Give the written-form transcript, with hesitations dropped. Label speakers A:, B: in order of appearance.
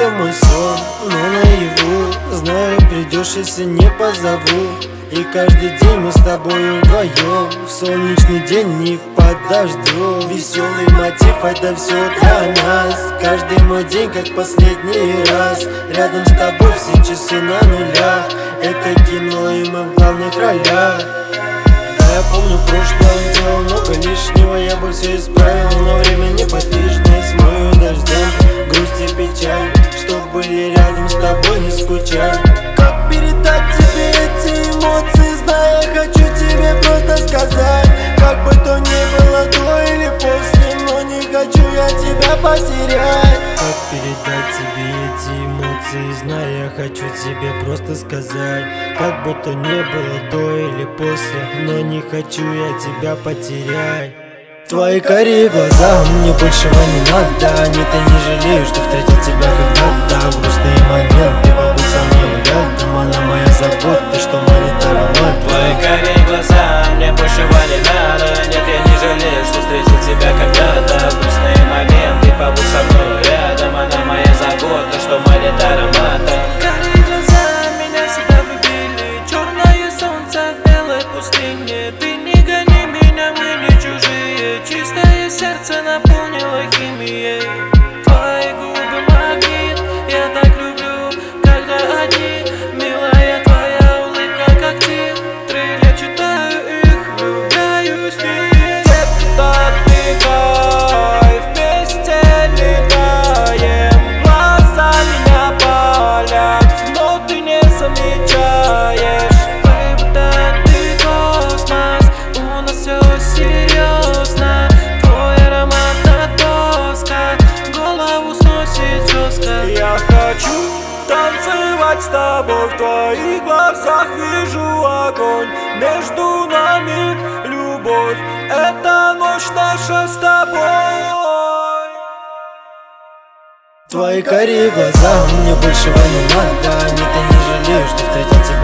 A: это мой сон, но наяву знаю, придешь, если не позову. И каждый день мы с тобой вдвоем, в солнечный день не под дождем. Веселый мотив, это все для нас. Каждый мой день как последний раз. Рядом с тобой все часы на нулях. Это кино, и мы в главных ролях. Да, я помню прошлое, он делал много лишнего. Я бы все исправил, но время неподвижное. Смою дождем грусть и печаль, чтоб были рядом с тобой, не скучай. Как передать тебе эти эмоции, зная, хочу тебе просто сказать. Как бы то ни было до или после, но не хочу я тебя потерять. Как передать тебе эти эмоции, зная, хочу тебе просто сказать. Как бы то ни было до или после, но не хочу я тебя потерять. Твои карие глаза, мне большего не надо. Нет, я не жалею, что встретил тебя когда-то. В грустные моменты побудь со мной рядом. Она моя забота, что манит аромат.
B: Твои карие глаза, мне большего не надо. Нет, я не жалею, что встретил тебя когда-то. В грустные моменты побудь со мной рядом. Она моя забота, что манит ароматом.
C: Карие глаза меня всегда влюбили. Черное солнце в белой пустыне. Ты не гони меня, мы не чужие. Чистое сердце наполнило химией. Твои губы магнит, я так люблю, когда одни. Милая твоя улыбка, как титры. Я читаю их, влюбляюсь в них.
B: Где-то ты кайф, вместе летаем. Глаза меня палят, но ты не замечаешь.
C: Baby, да ты космос, у нас все серьезно. Твой аромат на доска, голову сносит жестко.
B: Я хочу танцевать с тобой, в твоих глазах вижу огонь. Между нами любовь, это ночь наша с тобой.
A: Твои карие глаза, мне большего не надо. Нет, я не жалею, что встретил тебя